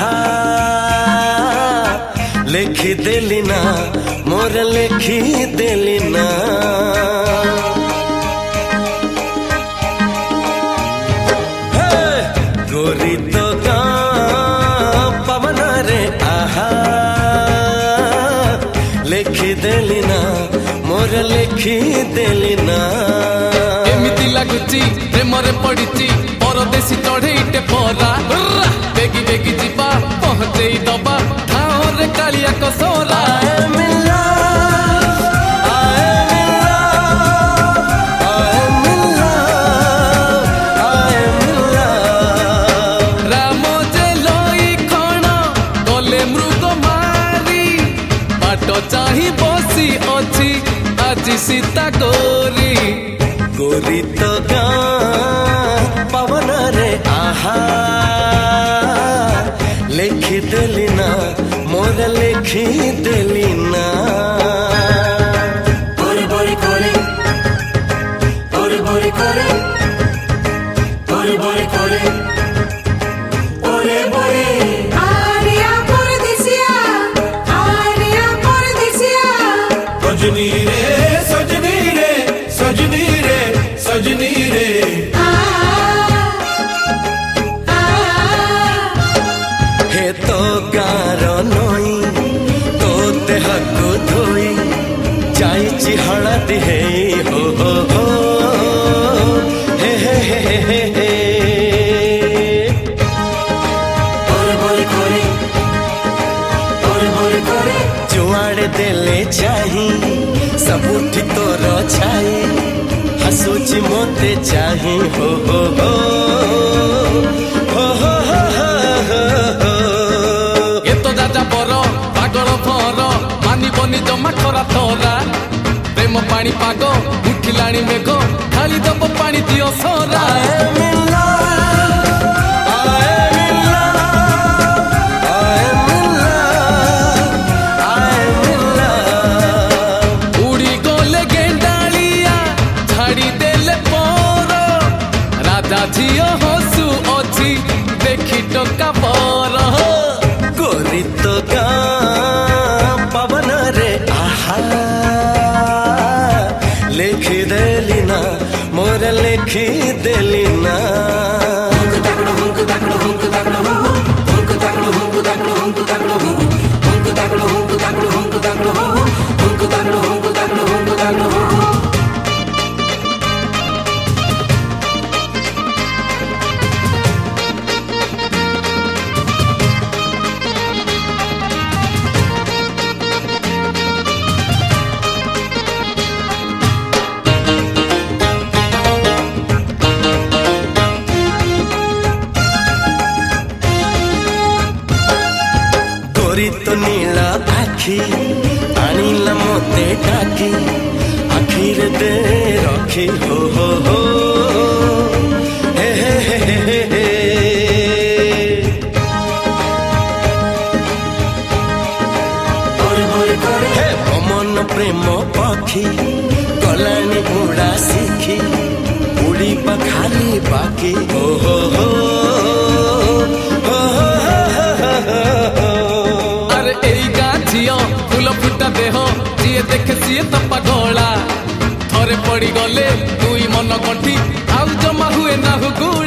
आहा लिखी देली ना मोर लिखी देली ना गोरी तो पवन रे आहा लिखी देली ना मोर लिखी देली ना एमिति लागुची प्रेमरे पड़िची परदेसी चढ़ेईटे परा बेगी बेगी जीवा पहुंचेई दबा ठाओरे कालिया कसोरा राम जे लई खण गले मृग मारी बाट चाही बसी अछि आज सीता गोरी गोरी तो पवन रे आहा लिखी देली ना मोर लिखी देली ना बोरे बोरे करे बोरे बोरे करे बोरे बोरे करे बोरे बोरे आरिया परदेसिया सजनी रे सजनी रे सजनी रे सजनी रे हे तो गार नई तो देह को धोई जाइची हळदी हे हो हो हे हे हे हे हे बोरे बोरे करे बोरे बोरे करे जुआड़े देले चाही सबुठी तोर छाई हसुची मोते चाही हो हो हो हो हो हो ये तो जाजा बर पागल भर मानी बनी जमा खरा तोरा प्रेम पानी पाग उठिलाणी मेघ खाली दब पानी दियो सोरा उड़ी गले गेंडालिया झाड़ी देले पर राजा झियो हसु अछि देखी टका पर गोरी तो पवन रे आहा लिखी देली ना मोर लिखी देली ना गोरी तो नीला आखी आनिला मोते डाकी आखिर दे रखी हो हो हे हे हे हे हे बोरे बोरे करे हे मन प्रेम पखी गलानी उड़ा सीखी उड़ी खाली बाकी हो हो हो फूल फुटा देह जी देखे सी तपा ढोला थरे पड़ी गले दुई मन गंठी आउ जमा हुए ना हुगु